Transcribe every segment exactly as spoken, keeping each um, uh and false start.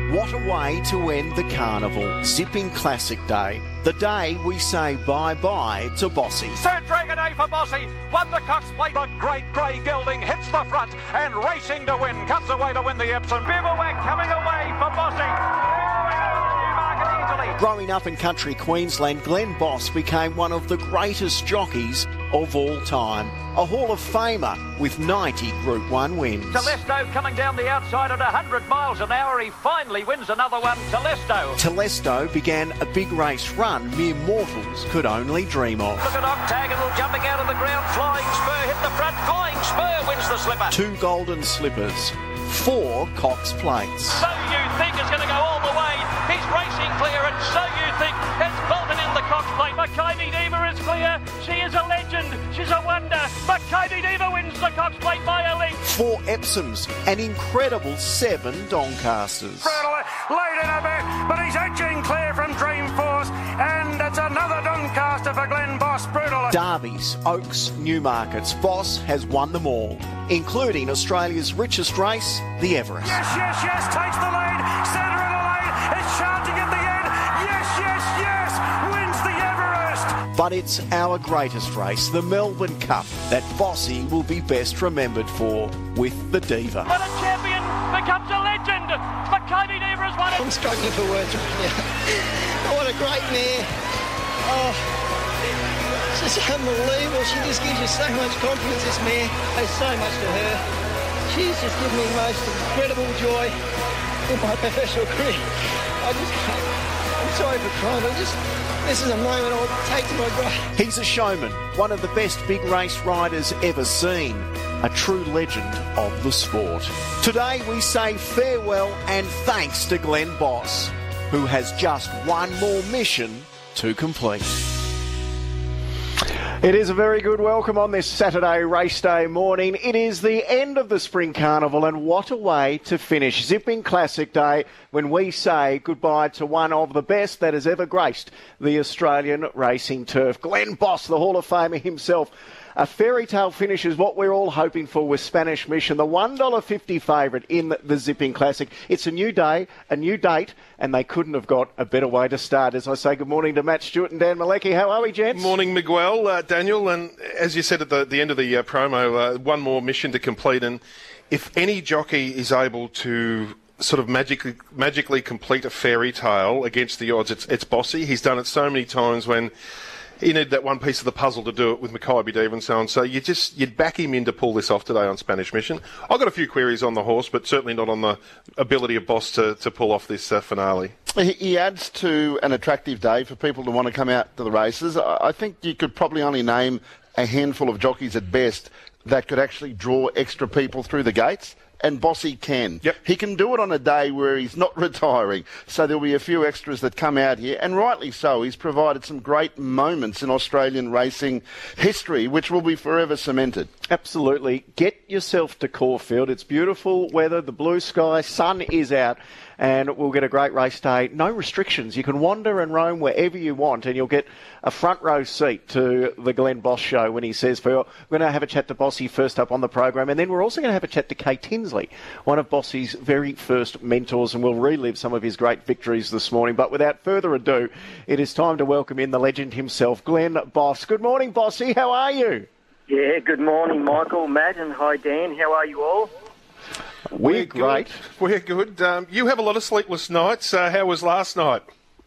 What a way to end the carnival. Zipping Classic Day. The day we say bye-bye to Bossy. Third Dragon Day for Bossy. Won the Cox Plate. The great grey gelding hits the front and racing to win. Comes away to win the Epsom. Bivouac coming away for Bossy. Growing up in country Queensland, Glenn Boss became one of the greatest jockeys of all time. A Hall of Famer with ninety Group one wins. Telesto coming down the outside at one hundred miles an hour. He finally wins another one, Telesto. Telesto began a big race run mere mortals could only dream of. Look at Octagonal jumping out of the ground. Flying Spur hit the front. Flying Spur wins the slipper. Two golden slippers. Four Cox plates. So You Think is going to go all the way. He's racing clear, and So You Think has bolted in the Cox plate. Makybe Diva is clear. She is a legend. She's a wonder. Makybe Diva wins the Cox plate by a length. Four Epsoms, an incredible seven Doncasters. Brutal, late in a bit, but he's edging clear from Dreamforce, and it's another Doncaster for Glenn Boss. Brutal. Derbies, Oaks, Newmarkets. Boss has won them all, including Australia's richest race, the Everest. Yes, yes, yes, takes the lead. Centre of the lane. It's charging at the end. Yes, yes, yes, wins the Everest. But it's our greatest race, the Melbourne Cup, that Bossy will be best remembered for with the Diva. But a champion becomes a legend. Makybe Diva has won it. I'm struggling for words right now. Oh, what a great mare. Oh, it's just unbelievable. She just gives you so much confidence, this mare. There's so much to her. She's just given me the most incredible joy in my professional career. I just can't. I'm sorry for crying, but just this is a moment I'll take to my grave. He's a showman, one of the best big race riders ever seen, a true legend of the sport. Today we say farewell and thanks to Glenn Boss, who has just one more mission to complete. It is a very good welcome on this Saturday race day morning. It is the end of the Spring Carnival, and what a way to finish Zipping Classic Day when we say goodbye to one of the best that has ever graced the Australian racing turf. Glenn Boss, the Hall of Famer himself. A fairy tale finish is what we're all hoping for with Spanish Mission, the one dollar fifty favourite in the Zipping Classic. It's a new day, a new date, and they couldn't have got a better way to start. As I say good morning to Matt Stewart and Dan Malecki. How are we, gents? Morning, Miguel, uh, Daniel, and as you said at the, the end of the uh, promo, uh, one more mission to complete, and if any jockey is able to sort of magically magically complete a fairy tale against the odds, it's, it's Bossy. He's done it so many times when you need that one piece of the puzzle to do it with Makybe Diva and so on. So you just, you'd back him in to pull this off today on Spanish Mission. I've got a few queries on the horse, but certainly not on the ability of Boss to, to pull off this uh, finale. He, he adds to an attractive day for people to want to come out to the races. I, I think you could probably only name a handful of jockeys at best that could actually draw extra people through the gates. And Bossy can. Yep. He can do it on a day where he's not retiring. So there'll be a few extras that come out here, and rightly so. He's provided some great moments in Australian racing history, which will be forever cemented. Absolutely. Get yourself to Caulfield. It's beautiful weather, the blue sky, sun is out, and we'll get a great race day. No restrictions. You can wander and roam wherever you want, and you'll get a front row seat to the Glenn Boss show when he says, we're going to have a chat to Bossy first up on the program, and then we're also going to have a chat to Kay Tinsley, one of Bossy's very first mentors, and we'll relive some of his great victories this morning. But without further ado, it is time to welcome in the legend himself, Glenn Boss. Good morning, Bossy. How are you? Yeah, good morning, Michael, Matt, and hi, Dan. How are you all? We're, We're great. Good. We're good. Um, you have a lot of sleepless nights. Uh, how was last night?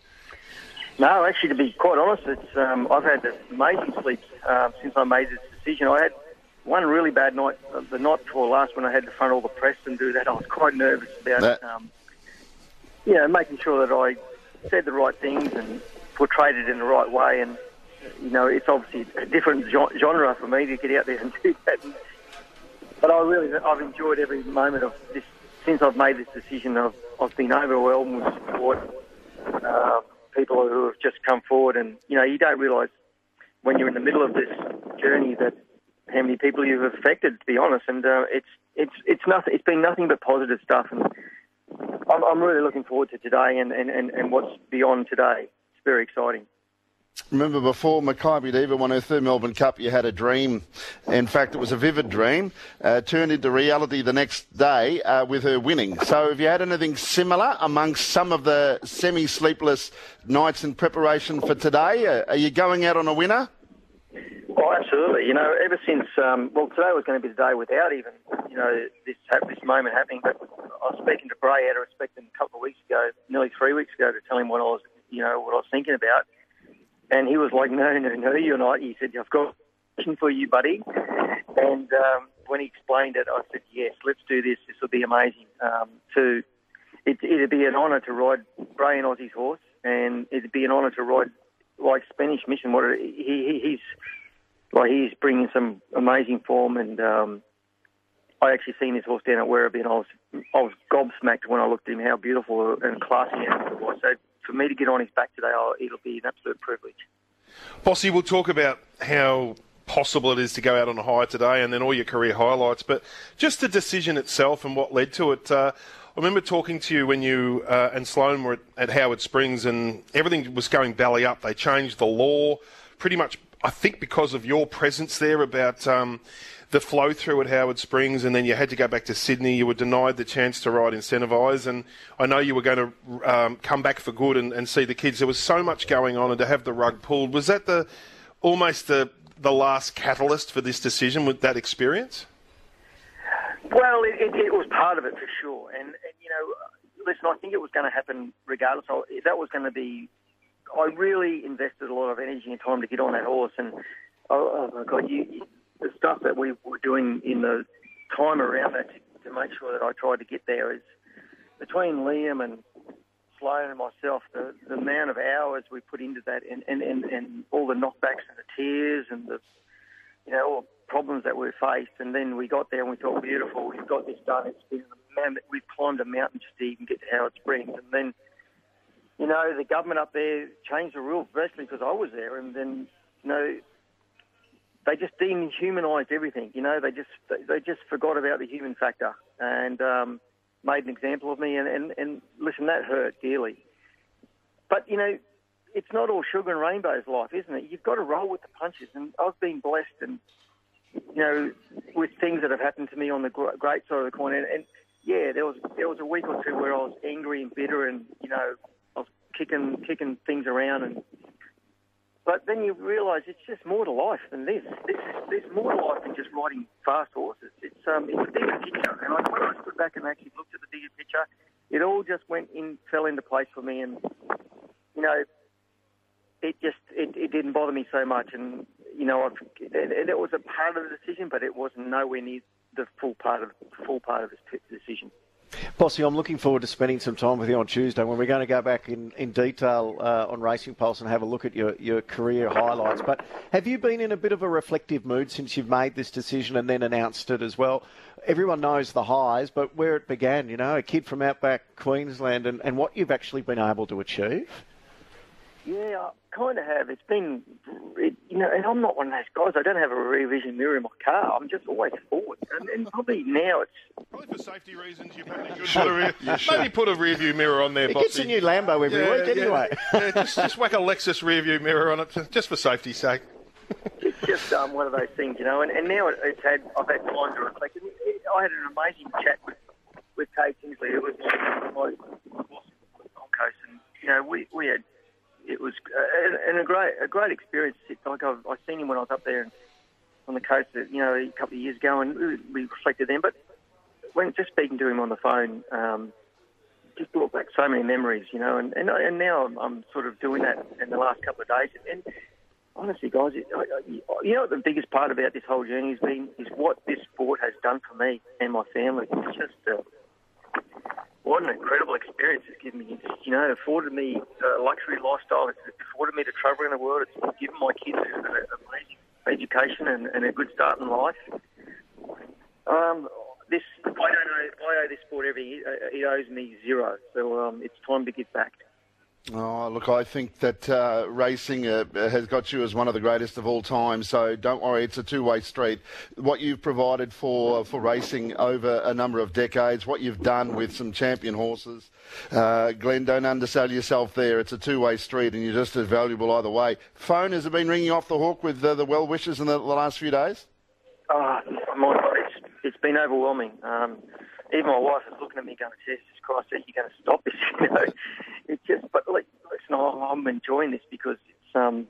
No, actually, to be quite honest, it's um, I've had amazing sleeps um, since I made this decision. I had one really bad night, uh, the night before last, when I had to front all the press and do that. I was quite nervous about, um, you know, making sure that I said the right things and portrayed it in the right way. And, you know, it's obviously a different genre for me to get out there and do that. And, but I really, I've enjoyed every moment of this. Since I've made this decision, I've, I've been overwhelmed with support. Uh, people who have just come forward, and, you know, you don't realise when you're in the middle of this journey that how many people you've affected, to be honest. And uh, it's it's it's nothing. It's been nothing but positive stuff, and I'm, I'm really looking forward to today and, and, and, and what's beyond today. It's very exciting. Remember before Makybe Diva won her third Melbourne Cup, you had a dream. In fact, it was a vivid dream, uh, turned into reality the next day uh, with her winning. So have you had anything similar amongst some of the semi-sleepless nights in preparation for today? Uh, are you going out on a winner? Oh, absolutely. You know, ever since, um, well, today was going to be the day without even, you know, this this moment happening. But I was speaking to Bray out of respect a couple of weeks ago, nearly three weeks ago, to tell him what I was, you know, what I was thinking about. And he was like, no, no, no, you're not. He said, I've got a question for you, buddy. And um, when he explained it, I said, yes, let's do this. This will be amazing. Um, to it, It'd be an honour to ride Bray and Aussie's horse, and it'd be an honour to ride like Spanish Mission. What he, he he's like he's bringing some amazing form, and um, I actually seen his horse down at Werribee, and I was I was gobsmacked when I looked at him how beautiful and classy it was. So for me to get on his back today, oh, it'll be an absolute privilege. Bossy, we'll talk about how possible it is to go out on a high today and then all your career highlights, but just the decision itself and what led to it. Uh, I remember talking to you when you uh, and Sloane were at, at Howard Springs, and everything was going belly up. They changed the law pretty much, I think, because of your presence there about um, the flow through at Howard Springs, and then you had to go back to Sydney. You were denied the chance to ride Incentivise, and I know you were going to um, come back for good and, and see the kids. There was so much going on, and to have the rug pulled, was that the almost the the last catalyst for this decision with that experience? Well, it, it, it was part of it for sure, and, and you know, listen, I think it was going to happen regardless. I, that was going to be. I really invested a lot of energy and time to get on that horse, and oh, oh my God, you. you the stuff that we were doing in the time around that to, to make sure that I tried to get there is between Liam and Sloane and myself, the, the amount of hours we put into that, and, and, and, and all the knockbacks and the tears and the, you know, all the problems that we faced. And then we got there and we thought, beautiful, we've got this done. It's been a man, we've climbed a mountain just to even get to Howard Springs. And then, you know, the government up there changed the rules, basically because I was there. And then, you know, they just dehumanised everything. You know, they just they just forgot about the human factor and um, made an example of me. And, and, and listen, that hurt dearly. But, you know, it's not all sugar and rainbows, life, isn't it? You've got to roll with the punches. And I've been blessed and, you know, with things that have happened to me on the great side of the coin. And, and yeah, there was there was a week or two where I was angry and bitter and, you know, I was kicking, kicking things around and But then you realise it's just more to life than this. This is, there's more to life than just riding fast horses. It's um, it's a bigger picture. And I, when I stood back and actually looked at the bigger picture, it all just went in, fell into place for me. And you know, it just it, it didn't bother me so much. And you know, I've, it, it was a part of the decision, but it was nowhere near the full part of full part of this decision. Bossy, I'm looking forward to spending some time with you on Tuesday when we're going to go back in, in detail uh, on Racing Pulse and have a look at your, your career highlights. But have you been in a bit of a reflective mood since you've made this decision and then announced it as well? Everyone knows the highs, but where it began, you know, a kid from outback Queensland and, and what you've actually been able to achieve? Yeah, I kind of have. It's been, it, you know, and I'm not one of those guys. I don't have a rear vision mirror in my car. I'm just always forward. And, and probably now it's... Probably for safety reasons, you probably should put a rear, maybe put a rear view mirror on there, It Bossy. gets a new Lambo every yeah, week anyway. Yeah, yeah, just, just whack a Lexus rear view mirror on it, just for safety's sake. It's just um, one of those things, you know, and, and now it, it's had, I've had time to reflect. And it, I had an amazing chat with, with Kate Kingsley, who was my, my boss on the Gold Coast, and, you know, we, we had... It was uh, and a great a great experience. Like I've, I've seen him when I was up there on the coast, you know, a couple of years ago, and we reflected then. But when just speaking to him on the phone, um, just brought back so many memories, you know. And and, and now I'm, I'm sort of doing that in the last couple of days. And honestly, guys, it, I, you know what the biggest part about this whole journey has been is what this sport has done for me and my family. It's just. Uh, What an incredible experience it's given me. It's, you know, afforded me a luxury lifestyle. It's afforded me to travel around the world. It's given my kids an amazing education and, and a good start in life. Um, this I don't know. I owe this sport every year. It owes me zero. So um, it's time to give back. Oh, look, I think that uh, racing uh, has got you as one of the greatest of all time, so don't worry, it's a two-way street. What you've provided for for racing over a number of decades, what you've done with some champion horses, uh, Glenn, don't undersell yourself there. It's a two-way street and you're just as valuable either way. Phone, has it been ringing off the hook with uh, the well wishes in the, the last few days? Oh, my God, it's, it's been overwhelming. Um, even my wife is looking at me going, Jesus Christ, are you going to stop this? You know, it's just, but like, listen, I'm enjoying this because it's, um,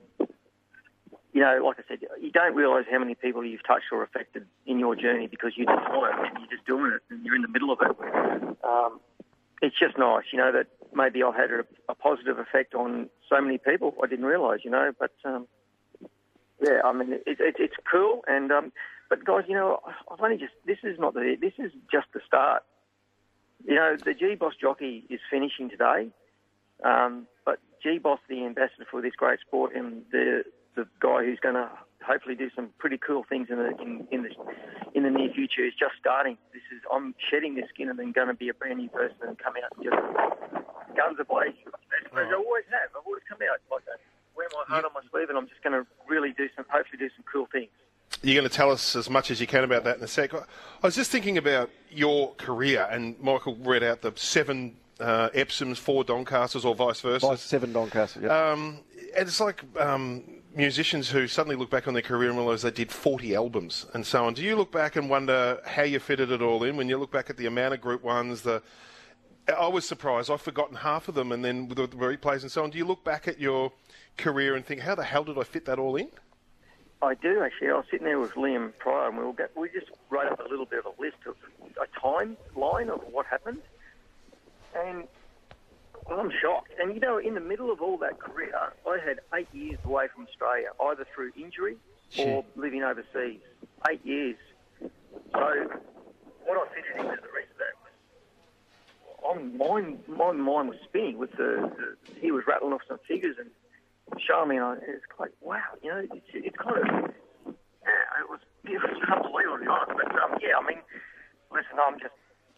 you know, like I said, you don't realise how many people you've touched or affected in your journey because you just want it and you're just doing it and you're in the middle of it. Um, it's just nice, you know, that maybe I've had a, a positive effect on so many people I didn't realise, you know, but um, yeah, I mean, it, it, it's cool and. Um, But guys, you know, I've only just, this is not the, this is just the start. You know, the G-Boss jockey is finishing today, um, but G-Boss, the ambassador for this great sport, and the the guy who's going to hopefully do some pretty cool things in the in, in the in the near future is just starting. This is, I'm shedding this skin and then going to be a brand new person and come out and just guns a-blazing. As I always have. I've always come out like that, wear my heart on my sleeve, and I'm just going to really do some, hopefully do some cool things. You're going to tell us as much as you can about that in a sec. I was just thinking about your career, and Michael read out the seven uh, Epsoms, four Doncasters, or vice versa. Vice seven Doncasters, yeah. Um, and it's like um, musicians who suddenly look back on their career and realise they did forty albums and so on. Do you look back and wonder how you fitted it all in? When you look back at the amount of Group Ones, the I was surprised. I've forgotten half of them, and then with the replays and so on. Do you look back at your career and think, how the hell did I fit that all in? I do, actually. I was sitting there with Liam Pryor and we, were get, we just wrote up a little bit of a list of a timeline of what happened. And well, I'm shocked. And, you know, in the middle of all that career, I had eight years away from Australia, either through injury or living overseas. Eight years. So what I fitted into the rest of that was, I'm, mine, my mind was spinning with the, the, he was rattling off some figures and showing me, and it's like, wow, you know, it's, it's kind of, yeah, it was, it was unbelievable, to be honest. But, um, yeah, I mean, listen, I'm just,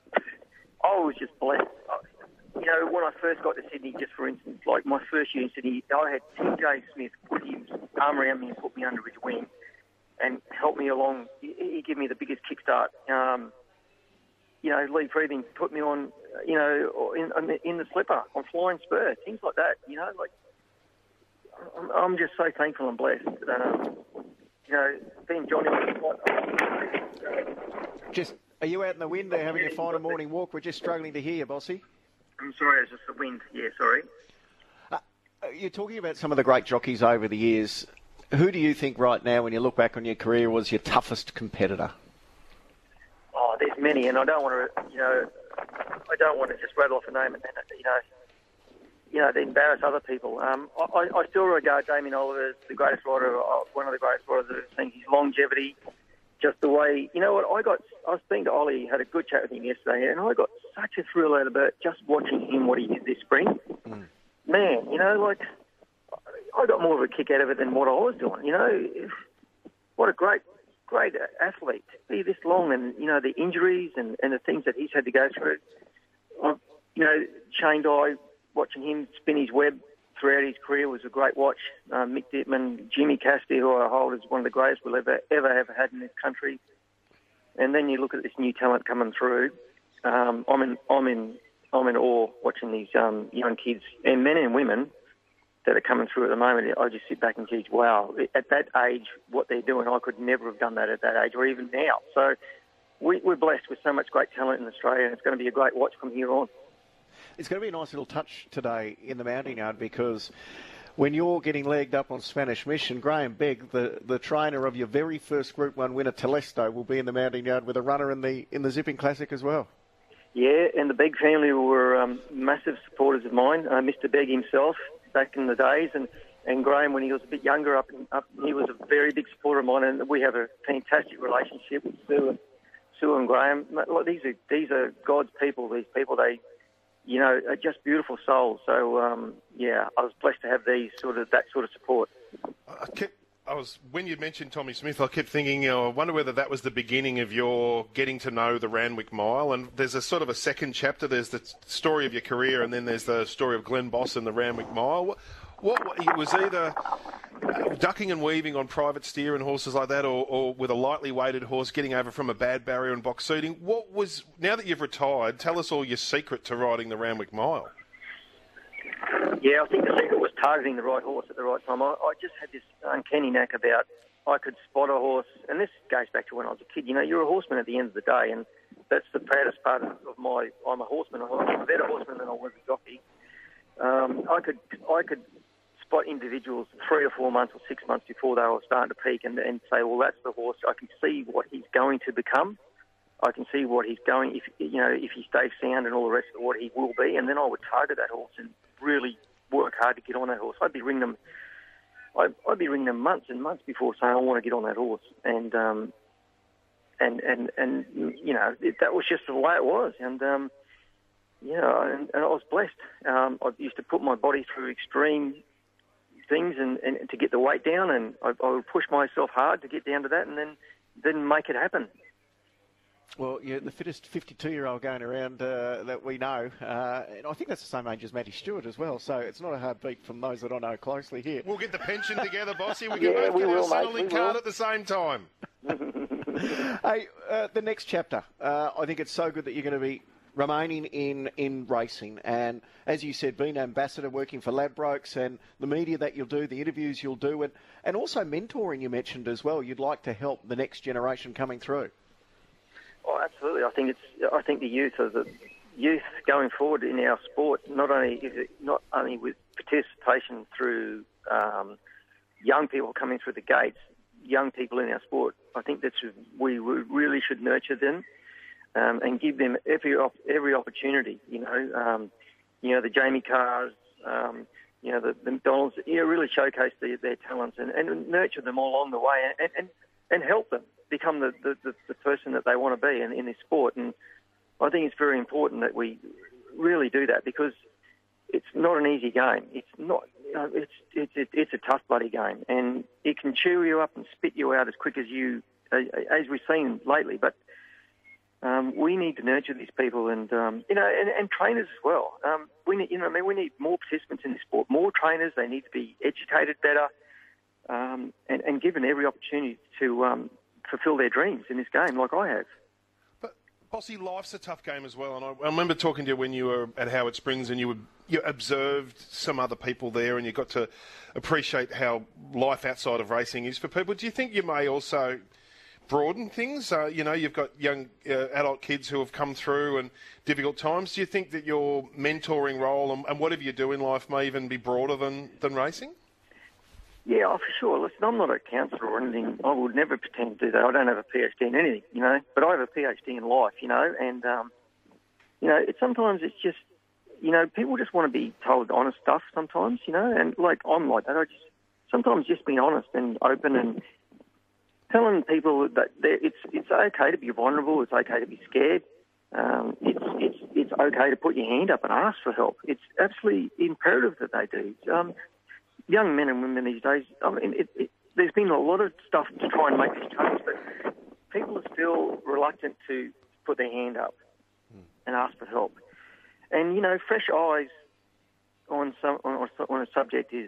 I was just blessed. I, you know, when I first got to Sydney, just for instance, like my first year in Sydney, I had T J Smith put his arm around me and put me under his wing and helped me along. He, he gave me the biggest kickstart. Um, you know, Lee Freething put me on, you know, in, in, the, in the slipper, on Flying Spur, things like that, you know, like, I'm, I'm just so thankful and blessed. Um, you know, being Johnny was quite... Just, are you out in the wind there having a final morning walk? We're just struggling to hear you, Bossy. I'm sorry, it's just the wind. Yeah, sorry. Uh, you're talking about some of the great jockeys over the years. Who do you think right now, when you look back on your career, was your toughest competitor? Oh, there's many, and I don't want to, you know, I don't want to just rattle off a name and then, you know, you know, to embarrass other people. Um, I, I still regard Damien Oliver as the greatest rider, uh, one of the greatest riders I've ever seen. His longevity, just the way, you know what, I got, I was speaking to Ollie, had a good chat with him yesterday, and I got such a thrill out of it just watching him, what he did this spring. Mm. Man, you know, like, I got more of a kick out of it than what I was doing, you know. What a great, great athlete to be this long, and, you know, the injuries and, and the things that he's had to go through. I, you know, Shane Dye, watching him spin his web throughout his career was a great watch. Uh, Mick Dittman, Jimmy Cassidy, who I hold as one of the greatest we'll ever, ever have had in this country. And then you look at this new talent coming through. Um, I'm in, I'm in, I'm in awe watching these um, young kids and men and women that are coming through at the moment. I just sit back and think, wow, at that age, what they're doing, I could never have done that at that age or even now. So we, we're blessed with so much great talent in Australia, and it's going to be a great watch from here on. It's going to be a nice little touch today in the mounting yard, because when you're getting legged up on Spanish Mission, Graham Begg, the, the trainer of your very first Group One winner, Telesto, will be in the mounting yard with a runner in the in the Zipping Classic as well. Yeah, and the Begg family were um, massive supporters of mine. Uh, Mister Begg himself, back in the days, and, and Graham, when he was a bit younger, up, up he was a very big supporter of mine, and we have a fantastic relationship with Sue and, Sue and Graham. Look, these are these are God's people. These people, they, you know, are just beautiful souls. So um, yeah, I was blessed to have these sort of that sort of support. Uh, can, I was when you mentioned Tommy Smith, I kept thinking, oh, I wonder whether that was the beginning of your getting to know the Randwick Mile. And there's a sort of a second chapter. There's the story of your career, and then there's the story of Glenn Boss and the Randwick Mile. What, what it was either ducking and weaving on private steer and horses like that, or, or with a lightly weighted horse getting over from a bad barrier and box seating. What was now that you've retired? Tell us all your secret to riding the Randwick Mile. Yeah, I think the secret was targeting the right horse at the right time. I, I just had this uncanny knack about I could spot a horse, and this goes back to when I was a kid. You know, you're a horseman at the end of the day, and that's the proudest part of, of my. I'm a horseman. I'm a better horseman than I was a jockey. Um, I could I could spot individuals three or four months or six months before they were starting to peak, and, and say, well, that's the horse. I can see what he's going to become. I can see what he's going. If you know, if he stays sound and all the rest of it, what he will be, and then I would target that horse and really work hard to get on that horse. I'd be ringing them. I'd, I'd be ringing them months and months before saying I want to get on that horse, and um, and and and you know it, that was just the way it was, and um, you know, and, and I was blessed. Um, I used to put my body through extreme things and, and to get the weight down, and I, I would push myself hard to get down to that, and then then make it happen. Well, you're the fittest fifty-two-year-old going around uh, that we know. Uh, and I think that's the same age as Matty Stewart as well, so it's not a hard beat from those that I know closely here. We'll get the pension together, Bossy. We can Yeah, both we get will, our mate, Centrelink we card will. at the same time. Hey, uh, the next chapter, uh, I think it's so good that you're going to be remaining in, in racing, and as you said, being an ambassador, working for Ladbrokes, and the media that you'll do, the interviews you'll do, and, and also mentoring you mentioned as well. You'd like to help the next generation coming through. Oh, absolutely. I think it's. I think the youth are the youth going forward in our sport. Not only is it not only with participation through um, young people coming through the gates, young people in our sport. I think that we really should nurture them um, and give them every op- every opportunity. You know, um, you know the Jamie Carrs, um, you know the, the McDonald's. You know, really showcase their, their talents and, and nurture them all along the way, and and, and help them become the, the, the, the person that they want to be in, in this sport. And I think it's very important that we really do that, because it's not an easy game. It's not. You know, it's it's it's a tough bloody game, and it can chew you up and spit you out as quick as you as we've seen lately. But um, we need to nurture these people, and um, you know, and, and trainers as well. Um, we need, you know, I mean, we need more participants in the sport, more trainers. They need to be educated better, um, and, and given every opportunity to um, fulfil their dreams in this game, like I have. But Bossy, life's a tough game as well, and I, I remember talking to you when you were at Howard Springs, and you would, you observed some other people there, and you got to appreciate how life outside of racing is for people. Do you think you may also broaden things? Uh, you know, you've got young uh, adult kids who have come through and difficult times. Do you think that your mentoring role and, and whatever you do in life may even be broader than, than racing? Yeah, oh, for sure. Listen, I'm not a counsellor or anything. I would never pretend to do that. I don't have a PhD in anything, you know, but I have a PhD in life, you know, and, um, you know, it, sometimes it's just, you know, people just want to be told honest stuff sometimes, you know, and, like, I'm like that. I just, sometimes just being honest and open and telling people that it's it's okay to be vulnerable, it's okay to be scared, um, it's, it's, it's okay to put your hand up and ask for help. It's absolutely imperative that they do. Um, Young men and women these days, I mean, it, it, there's been a lot of stuff to try and make this change, but people are still reluctant to put their hand up mm. and ask for help. And, you know, fresh eyes on some on, on a subject is,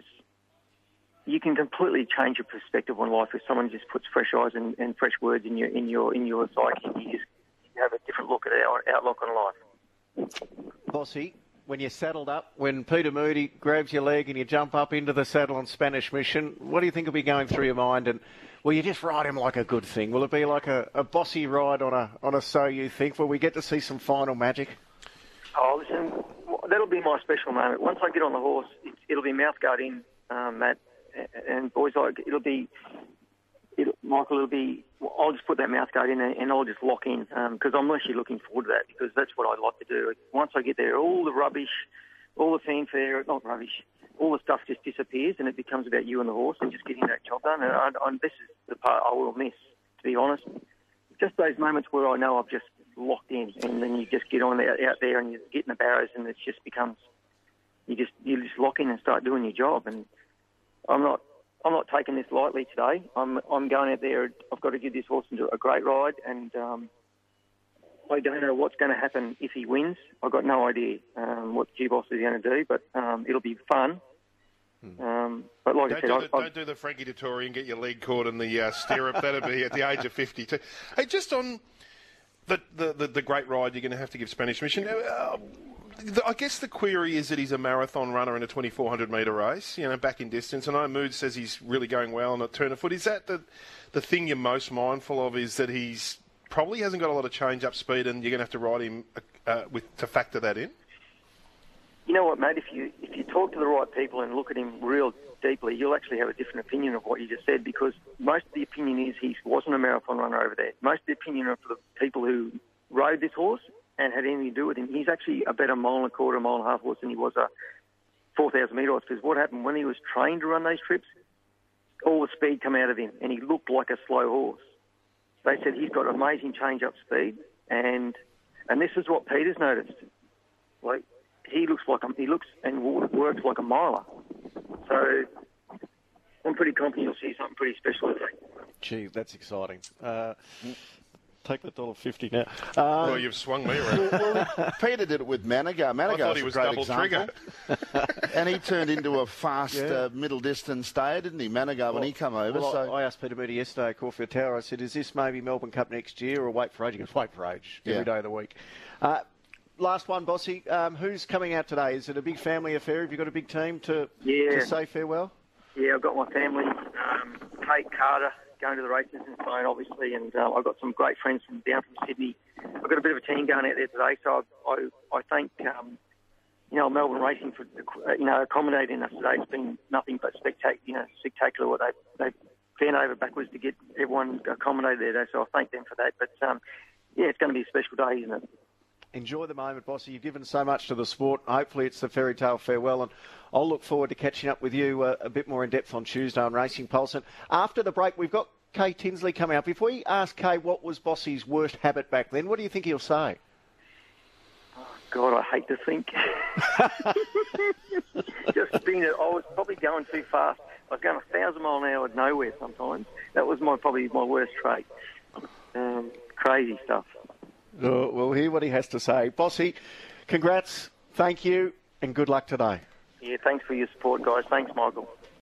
you can completely change your perspective on life if someone just puts fresh eyes and, and fresh words in your in your in your psyche. You just have a different look at our outlook on life. Bossy, when you're saddled up, when Peter Moody grabs your leg and you jump up into the saddle on Spanish Mission, what do you think will be going through your mind? And will you just ride him like a good thing? Will it be like a, a bossy ride on a on a So You Think? Will we get to see some final magic? Oh, listen, that'll be my special moment. Once I get on the horse, it, it'll be mouthguard in, um, Matt, and boys, like it'll be, it'll, Michael, it'll be. I'll just put that mouthguard in and I'll just lock in because um, I'm actually looking forward to that because that's what I like to do. Once I get there, all the rubbish, all the fanfare, not rubbish, all the stuff just disappears and it becomes about you and the horse and just getting that job done. And I, I, this is the part I will miss, to be honest. Just those moments where I know I've just locked in, and then you just get on out, out there and you get in the barrows, and it just becomes you just you just lock in and start doing your job. And I'm not I'm not taking this lightly today. I'm I'm going out there. I've got to give this horse a great ride, and um, I don't know what's going to happen if he wins. I've got no idea um, what G-Boss is going to do, but um, it'll be fun. Um, but like Don't, I said, do I, the, I, don't do the Frankie Dettori and get your leg caught in the uh, stirrup. That'd be at the age of fifty-two. Hey, just on the the, the, the great ride you're going to have to give Spanish Mission. Uh, the, I guess the query is that he's a marathon runner in a twenty-four hundred metre race, you know, back in distance. And I know Mood says he's really going well on a turn of foot. Is that the, the thing you're most mindful of, is that he's probably hasn't got a lot of change-up speed and you're going to have to ride him uh, with to factor that in? you know what, mate? If you if you talk to the right people and look at him real deeply, you'll actually have a different opinion of what you just said, because most of the opinion is he wasn't a marathon runner over there. Most of the opinion of the people who rode this horse and had anything to do with him, he's actually a better mile and a quarter, mile and a half horse than he was a four thousand metre horse. Because what happened when he was trained to run those trips, all the speed come out of him, and he looked like a slow horse. They said he's got amazing change-up speed, and and this is what Peter's noticed. Like, he looks like a, he looks and works like a miler. So I'm pretty confident you'll see something pretty special today. Gee, that's exciting. Uh, take the dollar fifty now. Uh, Um, well, you've swung me around. Well, Peter did it with Manigar. Manigar I thought he was a great double example. trigger. And he turned into a fast Yeah. uh, middle distance stayer, didn't he, Manigar, when he come over? Well, so I, I asked Peter Moody yesterday at Caulfield Tower, I said, is this maybe Melbourne Cup next year or wait for age? He goes, wait for age every Yeah. day of the week. Uh, last one, Bossy. Um, who's coming out today? Is it a big family affair? Have you got a big team to, Yeah. to say farewell? Yeah, I've got my family, um, Kate Carter, going to the races in Sloane, obviously, and uh, I've got some great friends from down from Sydney. I've got a bit of a team going out there today, so I, I, I thank um, you know Melbourne Racing for uh, you know accommodating us today. It's been nothing but spectacular, you know, spectacular what they they bent over backwards to get everyone accommodated there today. So I thank them for that. But um, yeah, it's going to be a special day, isn't it? Enjoy the moment, Bossy. You've given so much to the sport. Hopefully it's the fairy tale farewell, and I'll look forward to catching up with you uh, a bit more in depth on Tuesday on Racing Pulse. And after the break, we've got Kay Tinsley coming up. If we ask Kay what was Bossy's worst habit back then, what do you think he'll say? God, I hate to think. Just being that I was probably going too fast. I was going a thousand mile an hour nowhere sometimes. That was my probably my worst trait. Um, crazy stuff. Oh, we'll hear what he has to say. Bossy, congrats, thank you, and good luck today. Yeah, thanks for your support, guys. Thanks, Michael.